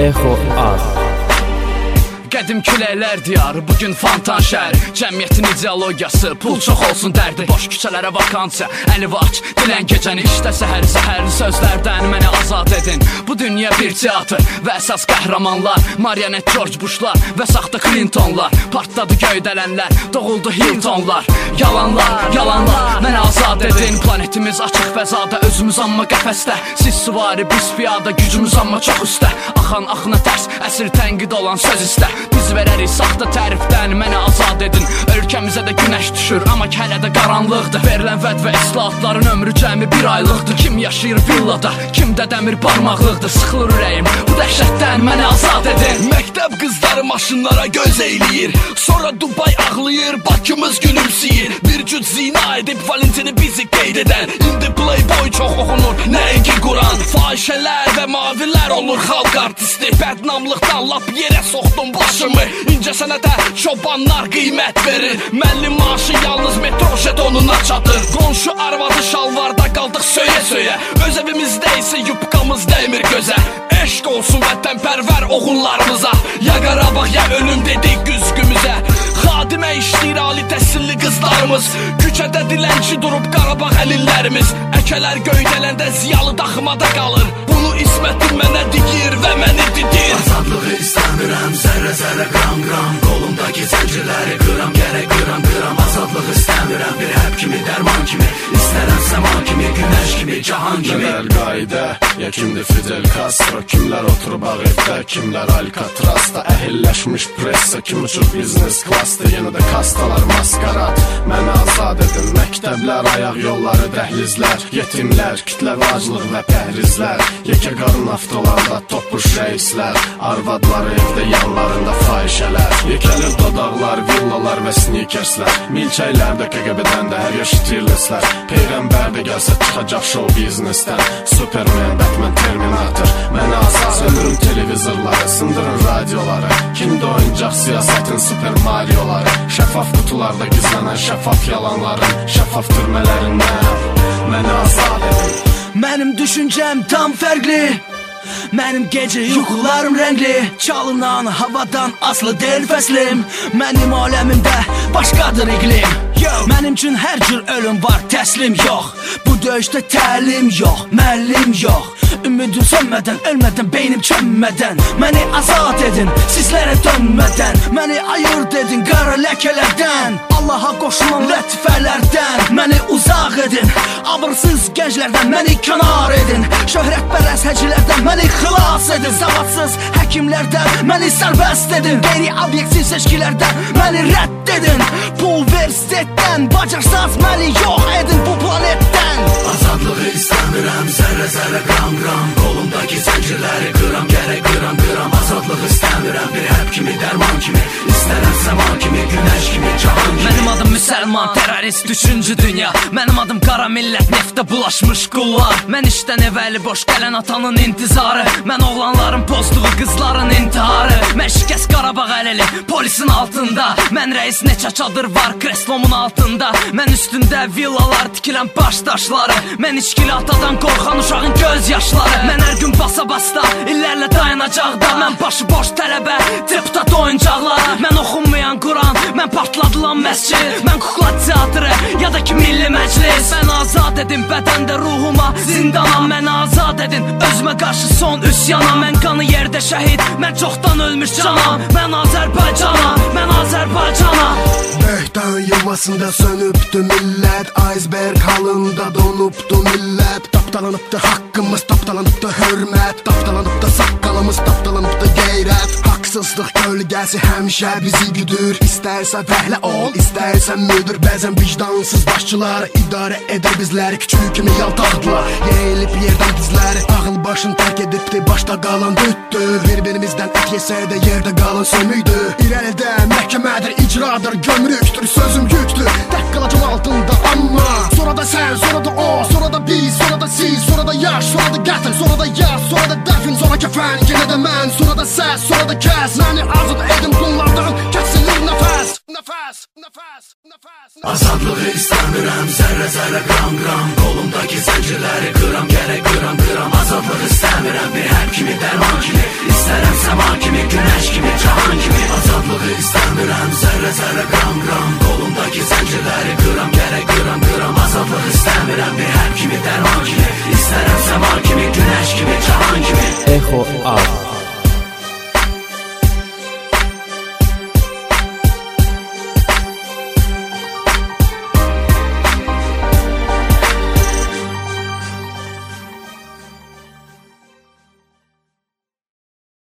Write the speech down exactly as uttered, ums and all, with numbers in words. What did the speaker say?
Echo Az. Qədim küləklər diyarı, bugün Fantan şəhəri. Cəmiyyətin ideologiyası, pul çox olsun dərdi. Boş küçələrə vakansiya, əli aç, dilən gecəni. İşdə səhər, səhərli sözlərdən məni azad edin. Bu dünya bir teatr və əsas qəhrəmanlar marionet George Bushlar və saxta Clintonlar. Partladı göydələnlər, doğuldu Hiltonlar. Yalanlar, yalanlar, məni azad edin. Planetimiz açıq fəzada, özümüz amma qəfəsdə. Siz süvari, biz piyada, gücümüz amma çox üstə. Axan axına tərs, əsir tənqid olan söz istə. Biz verərik saxta tərifdən, məni azad edin. Ölkəmizə də günəş düşür, amma hələ də qaranlıqdır. Verilən vəd və islahatların ömrü cəmi bir aylıqdır. Kim yaşayır villada, kimdə dəmir barmaqlıqdır. Sıxılır ürəyim, bu dəhşətdən məni azad edin. Məktəb qızları maşınlara göz eyləyir, sonra Dubay ağlayır, Bakımız gülümsəyir. Bir cüt zina edib Valentini bizi qeyd edən. İndi Playboy çox oxunur, nəinki Quran. Fahişələr və mavilər olur xalq artisti. Bədnamlıqdan lap yerə soxdum başımı. İncə sənətə çobanlar qiymət verir. Müəllim maaşı yalnız metro jetonuna çatır. Qonşu arvadı şalvarda qaldıq söyə-söyə. Öz evimizdə isə yubqamız dəymir gözə. Eşq olsun vətənpərvər oğullarımıza. Ya Qarabağ ya ölüm dedik güzgümüzə. Xadimə işləyir ali təhsilli qızlarımız. Küçədə dilənçi durub Qarabağ əlillərimiz. Əkələr göydələndə ziyalı daxmada qalır. Bunu İsmətim mənə deyir və məni didir. Azadlığı istəmirəm, zərrə zərrə qram qram. Qolumdakı zəncirləri qıram, gərək qıram qıram. Azadlığı istəmirəm, bir həb kimi, dərman kimi. İstərəm səma kimi, günəş kimi, cahan kimi. Nələr qaydə, ya kimdir Fidel Castro. Kimlər oturub ağ evdə, kimlər Alcatrazda. Əhilləşmiş pressa, kim uçur biznes klassda. Yenə də kastalar maskarad, məni azad edin. Məktəblər, ayaq yolları, dəhlizlər. Yetimlər, kütləvi aclıq və pəhrizlər. Yekə qarın avtolarda topuş reislər. Arvadları evdə yanlarında fahişələr. Yekəlir dodaqlar, villalar və snikerslər. Milçəklərdə K G B-dən də hər yaşı tirlislər. Peyğəmbər də gəlsə çıxacaq show biznesdən. Superman, Batman, Terminator, mənə azad. Söndürün televizorları, sındırın radioları. Kimdə oyuncaq siyasətin Super Marioları. Şəffaf qutularda gizlənən şəffaf yalanların. Şəffaf türmələrindən məni azad edin. Mənim düşüncəm tam fərqli, mənim gecə yuxularım rəngli. Çalınan havadan aslı deyil fəslim. Mənim aləmimdə başqadır iqlim. Mənim üçün hər cür ölüm var, təslim yox. Bu döyüşdə təlim yox, müəllim yox. Ümidim sönmədən, ölmədən, beynim çönmədən. Məni azad edin, sizlərə dönmədən. Məni ayırt edin qara ləkələrdən. Allaha qoşulan lətifələrdən. Məni uzaq edin, abırsız gənclərdən məni kənar edin. Şöhrətpərəs həcilərdən məni xilas edin. Savadsız həkimlərdən məni sərbəst edin. Qeyri-obyektiv seçkilərdən məni rədd edin. Pul universitetdən, bacarsaz məni yox edin bu planetdən. Azadlığı istəmirəm, zərrə zərrə qram qram. Qolumdakı zəncirləri qıram, gərək qıram qıram. Azadlığı istəmirəm, bir həb kimi, dərman kimi. İstərəm səma kimi, günəş kimi, cahan kimi. Mənim adım müsəlman, terrorist, üçüncü dünya. Mənim adım qara millət, neftə bulaşmış qullar. Mən işdən evəli boş gələn atanın intizarı. Mən oğlanların pozduğu qızların intiharı. Mən şikəst Qarabağ əlili, polisin altında. Mən rəis neçə çadır var, kreslomun altında. Mən üstündə villalar, tikilən baş daşları. Mən içkili atadan qorxan uşağın göz yaşları. Mən hər gün basa-basta, illərlə dayanacaqda. Mən başı boş tələbə, deputat oyuncaqlar. Mən oxunmayan Quran, mən partladılan məscid. Mən kukla teatrı, ya da ki milli məclis. Mən azad edin bədəndə ruhuma, zindanam. Mən azad edin özümə qarşı son üsyana. Mən qanı yerdə şəhid, mən çoxdan ölmüş canam. Mən Azərbaycana, mən Azərbaycana. Böhtan yuvasında sönübdü millət. Iceberg halında donubdu millət. Tapdalanıbdı haqqımız, tapdalanıbdı hörmət. Tapdalanıbdı saqqalımız, tapdalanıbdı qeyrət. Haqsızlıq gölgəsi həmişə bizi güdür. İstərsə fəhlə ol, istərsə müdür. Bəzən vicdansız başçılar idarə edir bizləri. Küçük kimi yaltaqdılar, yeyilib yerdən dizləri. Ağıl başını tərk edibdi, başda qalan düddü. Bir-birimizdən ət yesə də yerdə qalan sömüydü. İrəlidə məhkəmədir, icradır, gömrüktür. Sözüm yüktür, tək qalacam altında amma. Sonra da sən, sonra da o, sonra da biz, sonra da siz. Sonra da yaş, sonra da qətl, sonra da yaz, sonra da dəfin, sonra kəfən. Yenə də mən, sonra da səs, sonra da kəs. Məni azad edin bunlardan, kəsilir nəfəs. Nəfəs, nəfəs, nəfəs. Azadlığı istəmirəm, zərrə zərrə qram qram Qolumdaki zəncirləri qıram gərək qıram qıram Azadlıq istəmirəm bir hərb kimi dərman kimi İstərəm səma kimi günəş kimi cahan kimi Azadlığı istəmirəm zərrə zərrə qram qram Qolumdaki zəncirləri qıram gərək qıram qıram Azadlıq istəmirəm bir hərb kimi dərman kimi İstərəm səma kimi günəş kimi cahan kimi Echo A